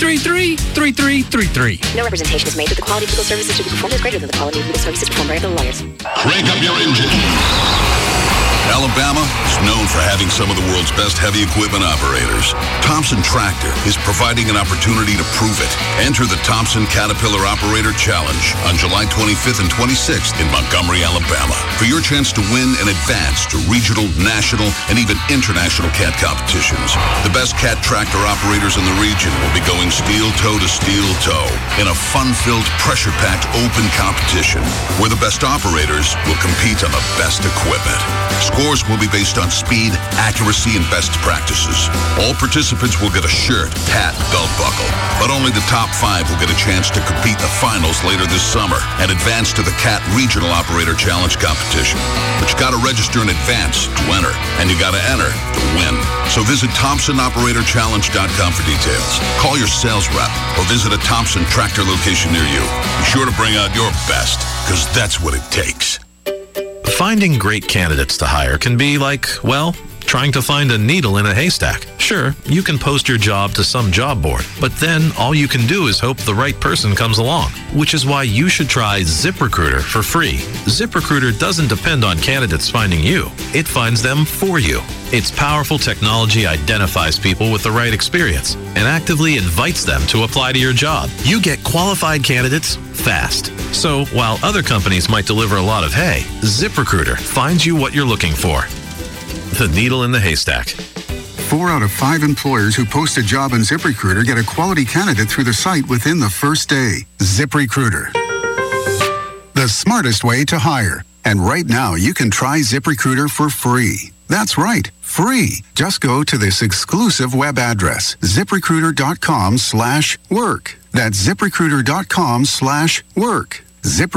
333-3333. No representation is made that the quality of legal services to be performed is greater than the quality of legal services performed by other lawyers. Crank up your engine. Alabama is known for having some of the world's best heavy equipment operators. Thompson Tractor is providing an opportunity to prove it. Enter the Thompson Caterpillar Operator Challenge on July 25th and 26th in Montgomery, Alabama, for your chance to win and advance to regional, national, and even international cat competitions. The best cat tractor operators in the region will be going steel toe to steel toe in a fun-filled, pressure-packed open competition where the best operators will compete on the best equipment. Scores will be based on speed, accuracy, and best practices. All participants will get a shirt, hat, and belt buckle, but only the top 5 will get a chance to compete in the finals later this summer and advance to the CAT Regional Operator Challenge competition. But you got to register in advance to enter, and you got to enter to win. So visit ThompsonOperatorChallenge.com for details. Call your sales rep or visit a Thompson Tractor location near you. Be sure to bring out your best, because that's what it takes. Finding great candidates to hire can be like, well, trying to find a needle in a haystack. Sure, you can post your job to some job board, but then all you can do is hope the right person comes along, which is why you should try ZipRecruiter for free. ZipRecruiter doesn't depend on candidates finding you. It finds them for you. Its powerful technology identifies people with the right experience and actively invites them to apply to your job. You get qualified candidates fast. So while other companies might deliver a lot of hay, ZipRecruiter finds you what you're looking for. The needle in the haystack. 4 out of 5 employers who post a job on ZipRecruiter get a quality candidate through the site within the first day. ZipRecruiter, the smartest way to hire. And right now, you can try ZipRecruiter for free. That's right, free. Just go to this exclusive web address, ZipRecruiter.com/work. That's ZipRecruiter.com/work.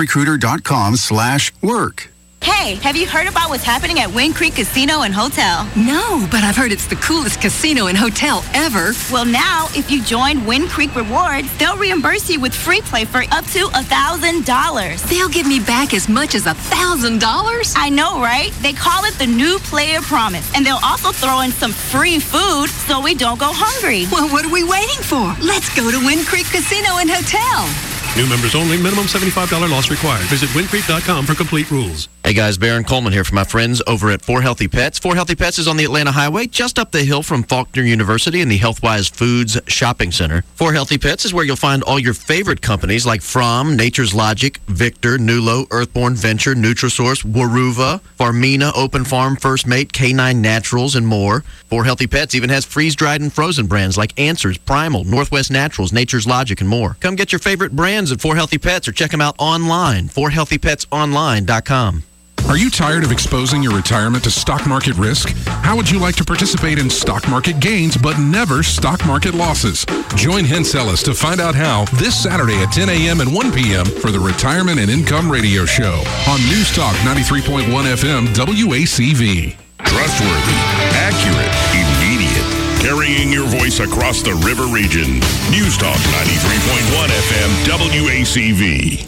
ZipRecruiter.com/work. Hey, have you heard about what's happening at Wind Creek Casino and Hotel? No, but I've heard it's the coolest casino and hotel ever. Well, now, if you join Wind Creek Rewards, they'll reimburse you with free play for up to $1,000. They'll give me back as much as $1,000? I know, right? They call it the New Player Promise, and they'll also throw in some free food so we don't go hungry. Well, what are we waiting for? Let's go to Wind Creek Casino and Hotel. New members only. Minimum $75 loss required. Visit windcreek.com for complete rules. Hey guys, Baron Coleman here for my friends over at 4 Healthy Pets. 4 Healthy Pets is on the Atlanta Highway, just up the hill from Faulkner University in the Healthwise Foods Shopping Center. 4 Healthy Pets is where you'll find all your favorite companies like Fromm, Nature's Logic, Victor, Nulo, Earthborn Venture, Nutrisource, Waruva, Farmina, Open Farm, First Mate, K9 Naturals, and more. 4 Healthy Pets even has freeze-dried and frozen brands like Answers, Primal, Northwest Naturals, Nature's Logic, and more. Come get your favorite brands at 4 Healthy Pets or check them out online, 4healthypetsonline.com. Are you tired of exposing your retirement to stock market risk? How would you like to participate in stock market gains but never stock market losses? Join Hensellis to find out how this Saturday at 10 a.m. and 1 p.m. for the Retirement and Income Radio Show on News Talk 93.1 FM WACV. Trustworthy, accurate, immediate. Carrying your voice across the river region. News Talk 93.1 FM WACV.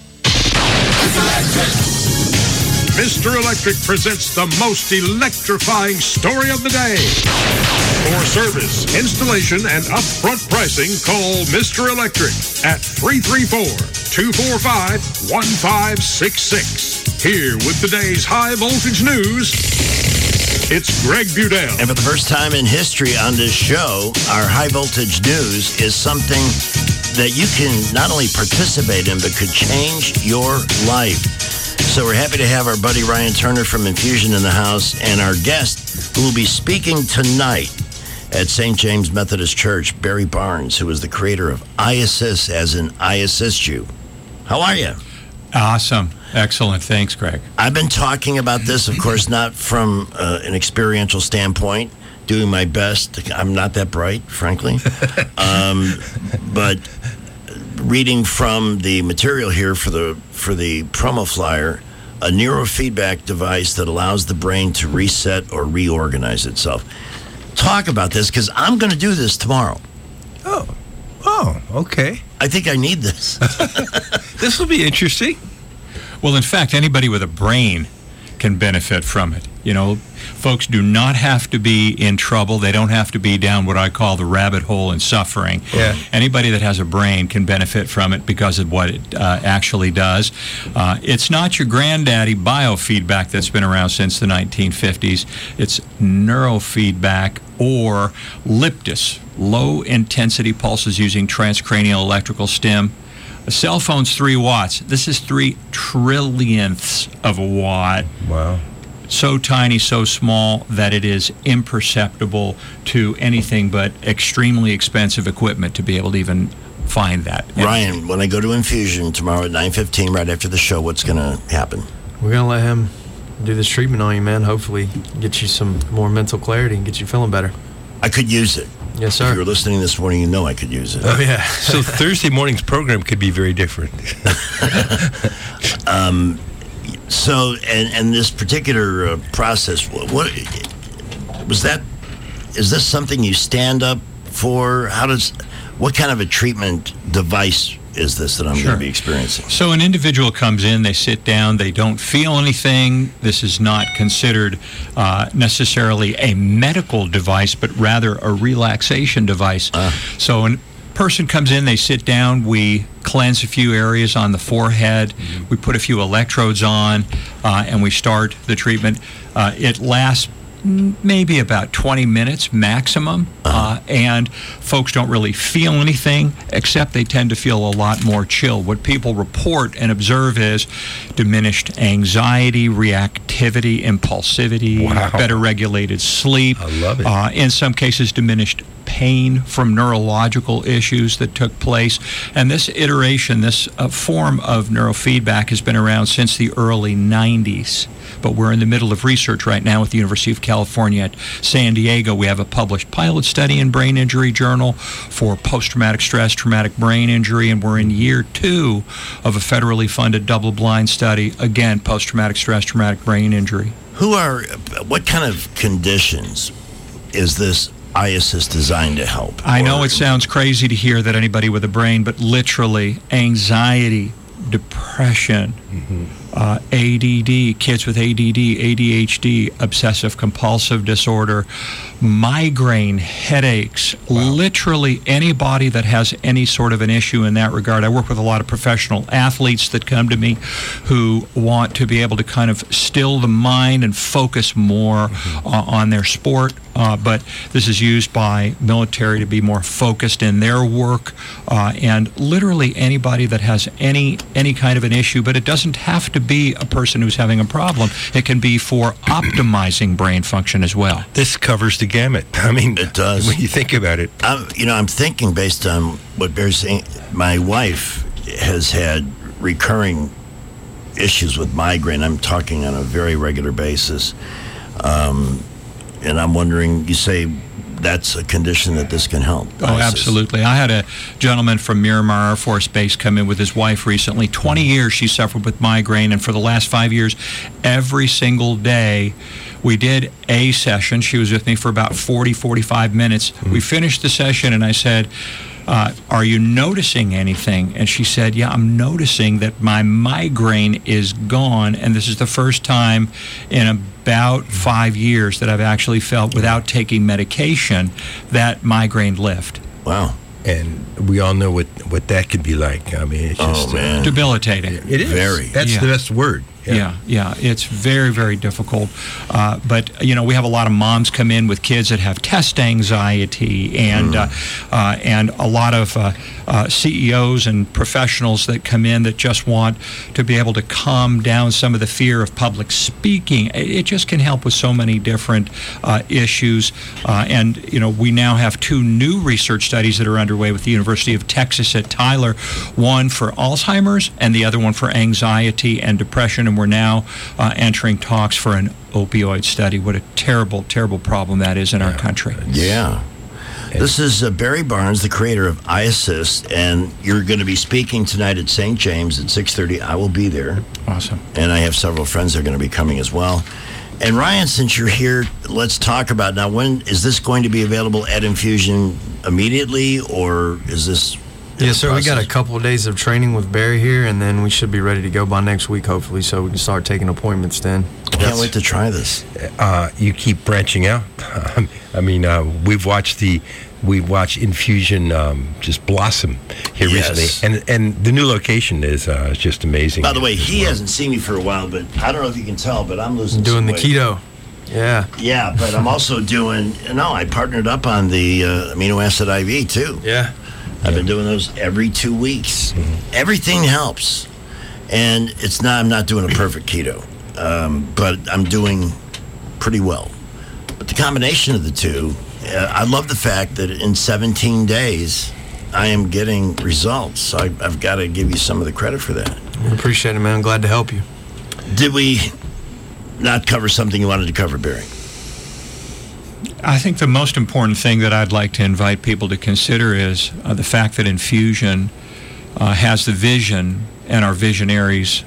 Mr. Electric presents the most electrifying story of the day. For service, installation, and upfront pricing, call Mr. Electric at 334-245-1566. Here with today's high voltage news, it's Greg Budell. And for the first time in history on this show, our high voltage news is something that you can not only participate in, but could change your life. So we're happy to have our buddy Ryan Turner from Infusion in the house, and our guest who will be speaking tonight at St. James Methodist Church, Barry Barnes, who is the creator of I Assist, as in I Assist You. How are you? Awesome. Excellent. Thanks, Greg. I've been talking about this, of course, not from an experiential standpoint, doing my best. I'm not that bright, frankly. But reading from the material here for the promo flyer, a neurofeedback device that allows the brain to reset or reorganize itself. Talk about this, because I'm going to do this tomorrow. Oh, okay. I think I need this. This will be interesting. Well, in fact, anybody with a brain can benefit from it. You know, folks do not have to be in trouble. They don't have to be down what I call the rabbit hole in suffering. Yeah. Anybody that has a brain can benefit from it because of what it actually does. It's not your granddaddy biofeedback that's been around since the 1950s. It's neurofeedback, or LIPTUS, low-intensity pulses using transcranial electrical stim. A cell phone's 3 watts. This is 3 trillionths of a watt. Wow. So tiny, so small that it is imperceptible to anything but extremely expensive equipment to be able to even find that. Ryan, when I go to Infusion tomorrow at 9:15, right after the show, what's going to happen? We're going to let him do this treatment on you, man. Hopefully get you some more mental clarity and get you feeling better. I could use it. Yes, sir. If you were listening this morning, you know I could use it. Oh, yeah. So Thursday morning's program could be very different. So, and this particular process, what was that? Is this something you stand up for? What kind of a treatment device is this that I'm going to be experiencing? So an individual comes in, they sit down, they don't feel anything. This is not considered necessarily a medical device, but rather a relaxation device. So a person comes in, they sit down, we cleanse a few areas on the forehead, we put a few electrodes on, and we start the treatment. It lasts maybe about 20 minutes maximum, and folks don't really feel anything, except they tend to feel a lot more chill. What people report and observe is diminished anxiety, reactivity, impulsivity, better regulated sleep. I love it. In some cases, diminished pain from neurological issues that took place. And this iteration, this form of neurofeedback has been around since the early 90s. But we're in the middle of research right now at the University of California at San Diego. We have a published pilot study in Brain Injury Journal for post-traumatic stress, traumatic brain injury, and we're in year 2 of a federally funded double-blind study, again, post-traumatic stress, traumatic brain injury. What kind of conditions is this iAssist designed to help? I know it sounds crazy to hear that anybody with a brain, but literally anxiety, depression, ADD, kids with ADD, ADHD, obsessive compulsive disorder, migraine, headaches, literally anybody that has any sort of an issue in that regard. I work with a lot of professional athletes that come to me who want to be able to kind of still the mind and focus more on their sport. But this is used by military to be more focused in their work, and literally anybody that has any kind of an issue. But it doesn't have to be a person who's having a problem. It can be for optimizing brain function as well. This covers the gamut. I mean, it does. When you think about it. I'm thinking based on what Barry's saying, my wife has had recurring issues with migraine. I'm talking on a very regular basis. And I'm wondering, you say that's a condition that this can help. Oh, absolutely. I had a gentleman from Miramar Air Force Base come in with his wife recently. 20 years she suffered with migraine, and for the last 5 years, every single day, we did a session. She was with me for about 40, 45 minutes. We finished the session, and I said, are you noticing anything? And she said, yeah, I'm noticing that my migraine is gone, and this is the first time in about 5 years that I've actually felt, without taking medication, that migraine lift. Wow. And we all know what that could be like. I mean, it's just debilitating. It is. Very. That's the best word. Yeah. It's very, very difficult. But, we have a lot of moms come in with kids that have test anxiety and a lot of CEOs and professionals that come in that just want to be able to calm down some of the fear of public speaking. It just can help with so many different issues. And we now have 2 new research studies that are underway with the University of Texas at Tyler, one for Alzheimer's and the other one for anxiety and depression. And we're now entering talks for an opioid study. What a terrible, terrible problem that is in our country. Yeah. This is Barry Barnes, the creator of iAssist, and you're going to be speaking tonight at St. James at 6:30. I will be there. Awesome. And I have several friends that are going to be coming as well. And Ryan, since you're here, let's talk about now. When is this going to be available at Infusion immediately, or is this? Yes, sir. We got a couple of days of training with Barry here, and then we should be ready to go by next week, hopefully, so we can start taking appointments then. Can't wait to try this. You keep branching out. I mean, we've watched Infusion just blossom here recently, and the new location is just amazing. By the way, he hasn't seen me for a while, but I don't know if you can tell, but I'm losing doing some the weight. keto. Yeah. Yeah, but I'm also doing. I partnered up on the amino acid IV too. Yeah. I've been doing those every 2 weeks. Everything helps, and I'm not doing a perfect keto, but I'm doing pretty well. But the combination of the two, I love the fact that in 17 days, I am getting results. So I've got to give you some of the credit for that. I appreciate it, man. I'm glad to help you. Did we not cover something you wanted to cover, Barry? I think the most important thing that I'd like to invite people to consider is the fact that Infusion has the vision and our visionaries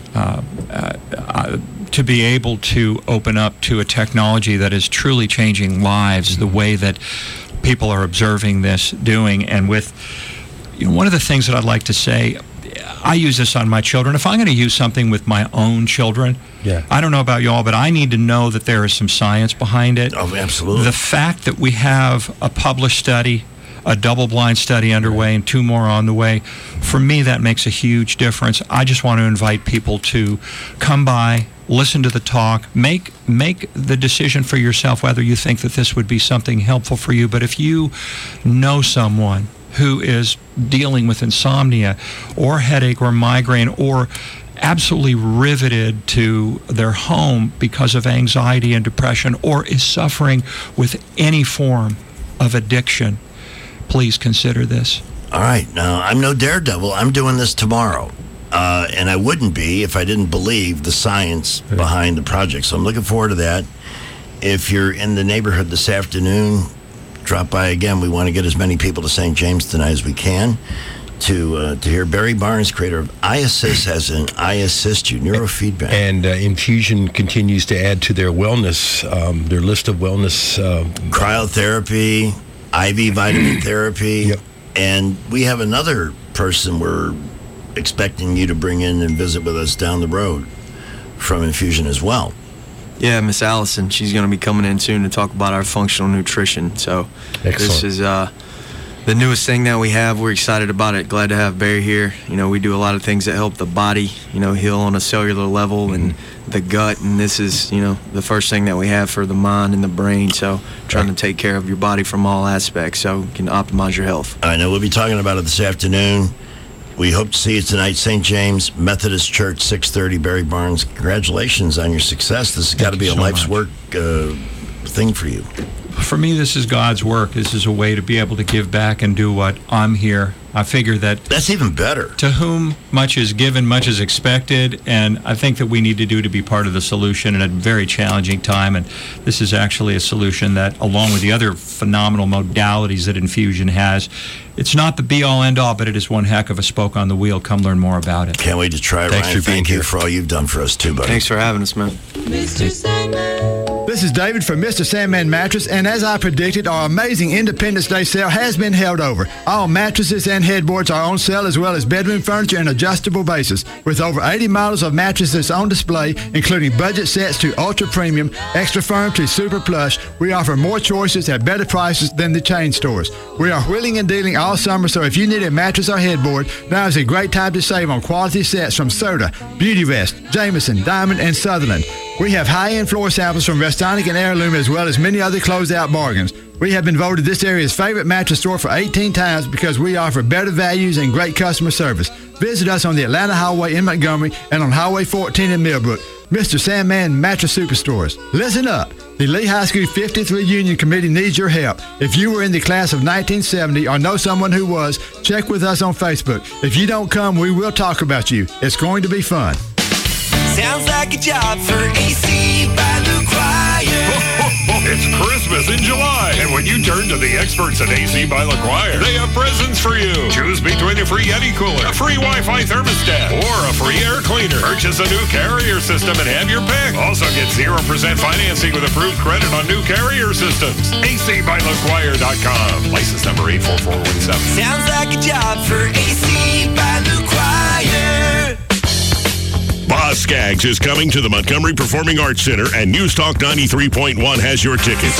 to be able to open up to a technology that is truly changing lives the way that people are observing this doing. And with one of the things that I'd like to say, I use this on my children. If I'm going to use something with my own children, I don't know about y'all, but I need to know that there is some science behind it. Oh, absolutely. The fact that we have a published study, a double-blind study underway, and 2 more on the way, for me, that makes a huge difference. I just want to invite people to come by, listen to the talk, make the decision for yourself whether you think that this would be something helpful for you. But if you know someone who is dealing with insomnia or headache or migraine or absolutely riveted to their home because of anxiety and depression or is suffering with any form of addiction, please consider this. All right. Now, I'm no daredevil. I'm doing this tomorrow. And I wouldn't be if I didn't believe the science behind the project. So I'm looking forward to that. If you're in the neighborhood this afternoon, drop by again. We want to get as many people to St. James tonight as we can to hear Barry Barnes, creator of iAssist, has an iAssist you neurofeedback. And Infusion continues to add to their wellness, their list of wellness. Cryotherapy, IV vitamin therapy. And we have another person we're expecting you to bring in and visit with us down the road from Infusion as well. Yeah, Miss Allison. She's going to be coming in soon to talk about our functional nutrition. So This is the newest thing that we have. We're excited about it. Glad to have Barry here. We do a lot of things that help the body, heal on a cellular level and the gut. And this is, the first thing that we have for the mind and the brain. So trying to take care of your body from all aspects so you can optimize your health. I know we'll be talking about it this afternoon. We hope to see you tonight, St. James Methodist Church, 6:30. Barry Barnes, congratulations on your success. This has got to be a life's work thing for you. For me, this is God's work. This is a way to be able to give back and do what I'm here. I figure that's even better. To whom much is given, much is expected, and I think that we need to do to be part of the solution in a very challenging time. And this is actually a solution that, along with the other phenomenal modalities that Infusion has, it's not the be-all, end-all, but it is one heck of a spoke on the wheel. Come learn more about it. Can't wait to try it, Ryan. Thank you for all you've done for us, too, buddy. Thanks for having us, man. Mr. Sandman. This is David from Mr. Sandman Mattress, and as I predicted, our amazing Independence Day sale has been held over. All mattresses and headboards are on sale, as well as bedroom furniture and adjustable bases. With over 80 models of mattresses on display, including budget sets to ultra premium, extra firm to super plush, we offer more choices at better prices than the chain stores. We are wheeling and dealing all summer, so if you need a mattress or headboard, now is a great time to save on quality sets from Soda, Beauty Rest, Jameson, Diamond, and Sutherland. We have high-end floor samples from Restonic and Heirloom, as well as many other closeout bargains. We have been voted this area's favorite mattress store for 18 times because we offer better values and great customer service. Visit us on the Atlanta Highway in Montgomery and on Highway 14 in Millbrook. Mr. Sandman Mattress Superstores. Listen up. The Lee High School 53 Union Committee needs your help. If you were in the class of 1970 or know someone who was, check with us on Facebook. If you don't come, we will talk about you. It's going to be fun. Sounds like a job for AC by LaQuire. It's Christmas in July, and when you turn to the experts at AC by LaQuire, they have presents for you. Choose between a free Yeti cooler, a free Wi-Fi thermostat, or a free air cleaner. Purchase a new Carrier system and have your pick. Also get 0% financing with approved credit on new Carrier systems. ACByLaQuire.com. License number 84417. Sounds like a job for AC by LaQuire. Boz Scaggs is coming to the Montgomery Performing Arts Center, and News Talk 93.1 has your tickets.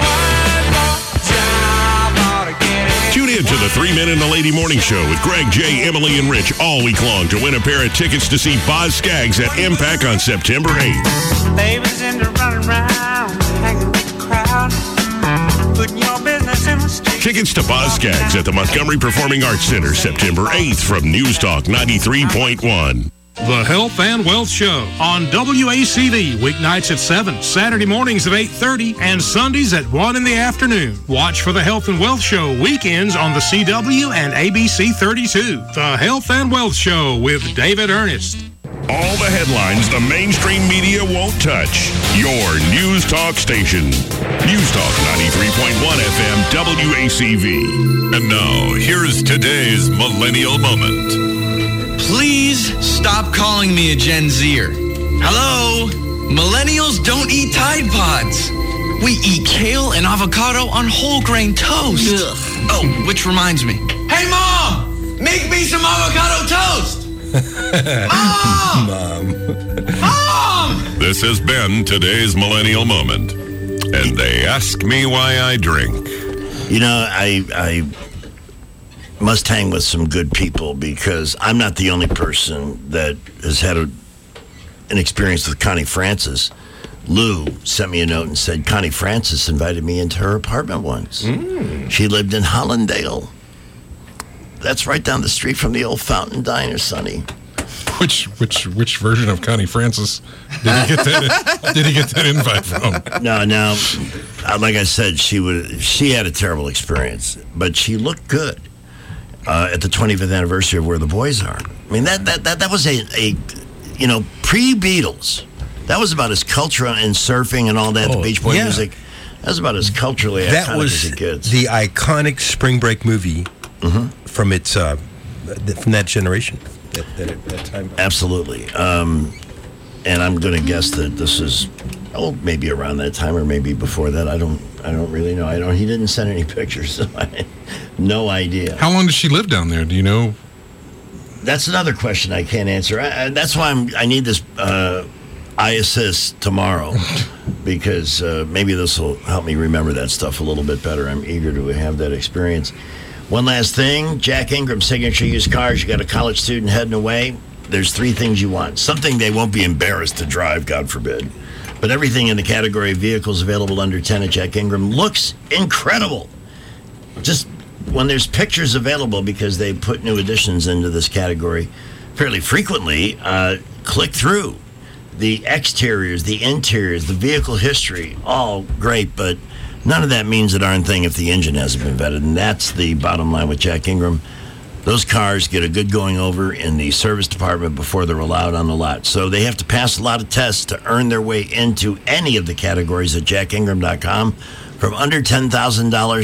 Tune in to the 3 Men and a Lady Morning Show with Greg, Jay, Emily, and Rich all week long to win a pair of tickets to see Boz Scaggs at Impact on September 8th. Baby's into running around, hanging with the crowd, putting your business in the street. Tickets to Boz Scaggs at the Montgomery Performing Arts Center, September 8th from News Talk 93.1. The Health and Wealth Show on WACV, weeknights at 7, Saturday mornings at 8:30, and Sundays at 1 in the afternoon. Watch for the Health and Wealth Show weekends on the CW and ABC 32. The Health and Wealth Show with David Ernest. All the headlines the mainstream media won't touch. Your News Talk station. News Talk 93.1 FM WACV. And now, here's today's Millennial Moment. Please stop calling me a Gen Zer. Hello? Millennials don't eat Tide Pods. We eat kale and avocado on whole grain toast. Ugh. Oh, which reminds me. Hey, Mom! Make me some avocado toast! Mom! This has been today's Millennial Moment. And they ask me why I drink. You know, I must hang with some good people because I'm not the only person that has had an experience with Connie Francis. Lou sent me a note and said Connie Francis invited me into her apartment once. She lived in Hollandale. That's right down the street from the old Fountain Diner, Sonny. Which version of Connie Francis did he get that invite from? No, like I said, she had a terrible experience, but she looked good. At the 25th anniversary of Where the Boys Are. I mean, that was a pre-Beatles. That was about as cultural and surfing and all that, the Beach Boy music. That was about as culturally iconic as it gets. The iconic Spring Break movie from its from that generation, that time. Absolutely. And I'm going to guess that this is, maybe around that time or maybe before that. I don't really know. He didn't send any pictures, so I have no idea. How long did she live down there? Do you know? That's another question I can't answer. That's why I need this iAssist tomorrow, because maybe this will help me remember that stuff a little bit better. I'm eager to have that experience. One last thing, Jack Ingram Signature Used Cars. You got a college student heading away. There's 3 things you want. Something they won't be embarrassed to drive, God forbid. But everything in the category of vehicles available under 10 at Jack Ingram looks incredible. Just when there's pictures available, because they put new additions into this category fairly frequently, click through. The exteriors, the interiors, the vehicle history, all great, but none of that means a darn thing if the engine hasn't been vetted, and that's the bottom line with Jack Ingram. Those cars get a good going over in the service department before they're allowed on the lot. So they have to pass a lot of tests to earn their way into any of the categories at jackingram.com. From under $10,000